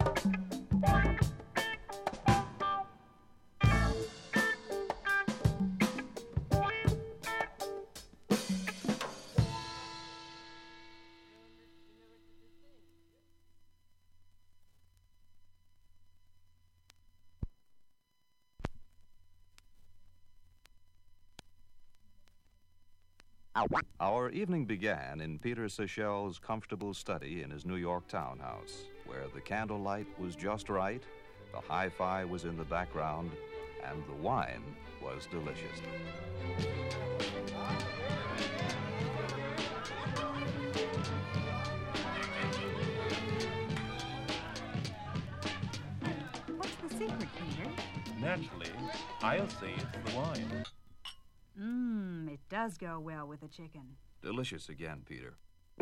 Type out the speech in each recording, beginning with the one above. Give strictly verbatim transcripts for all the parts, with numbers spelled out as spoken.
Our evening began in Peter Seychelles' comfortable study in his New York townhouse, where the candlelight was just right, the hi-fi was in the background, and the wine was delicious. What's the secret, Peter? Naturally, I'll say it's the wine. Mmm, it does go well with the chicken. Delicious again, Peter.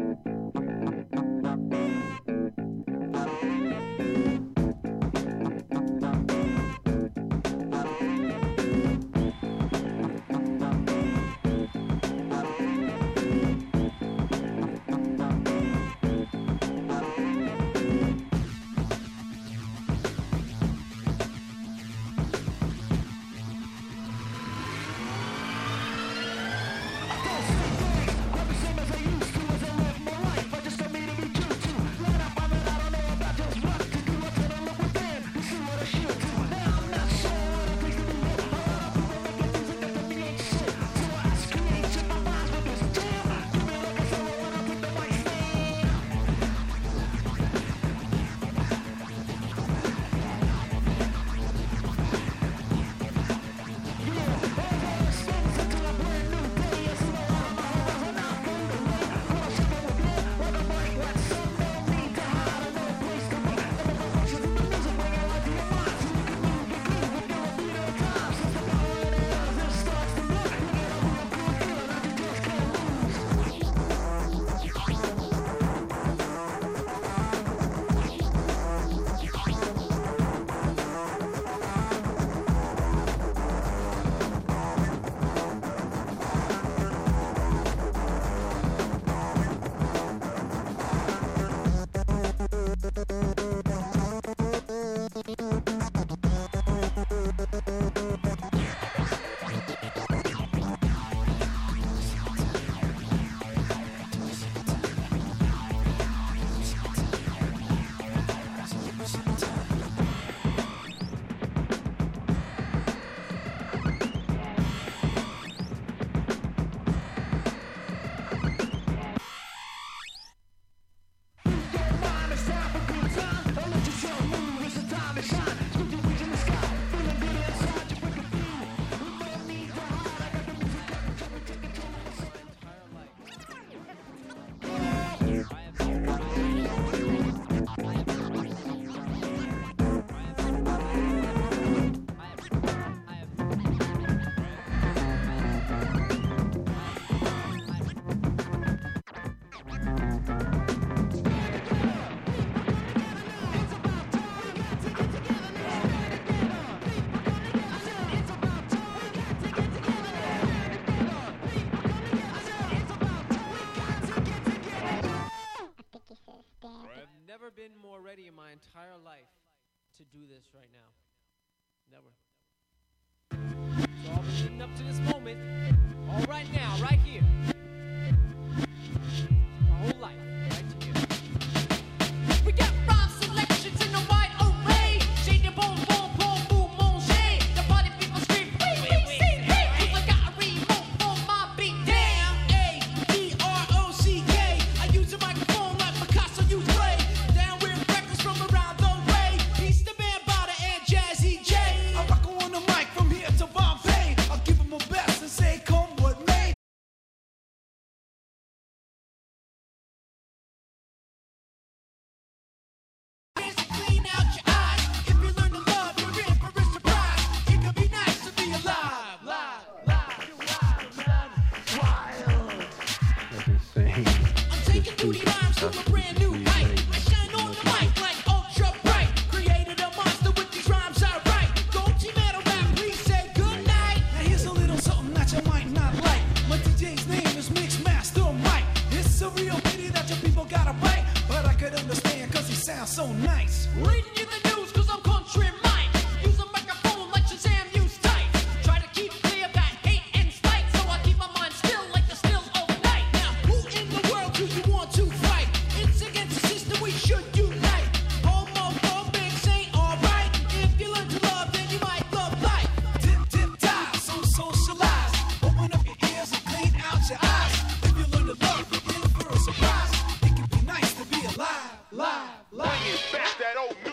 In my entire life to do this right now. Never. So I've been leading up to this moment, all right now, right here. My whole life, right here. We got rhyme selections in the wide array. Shade the bone, bone, bone, boom, manger. The party people scream, wait, wait, wait, hey. Cause I got a remote for my beat. Damn, A, E R O C K. I use a microphone like Picasso used clay. Down with records from around the way. Peace the band, Bada and Jazzy J. I rock on the mic from here to Bombay. I'll give them my best and say, come what may. Clean out your eyes. If you learn to love, you're in for a surprise. It could be nice to be alive, live, live, live, wild. I'm taking booty rhymes to a brand new height. I shine on the mic like ultra bright. Created a monster with these rhymes I write. Go team metal rap, please say goodnight. Now here's a little something that you might not like. My D J's name is Mixmaster Mike. It's a real pity that your people gotta bite, but I could understand cause he sounds so nice. Reading you Bringing back that old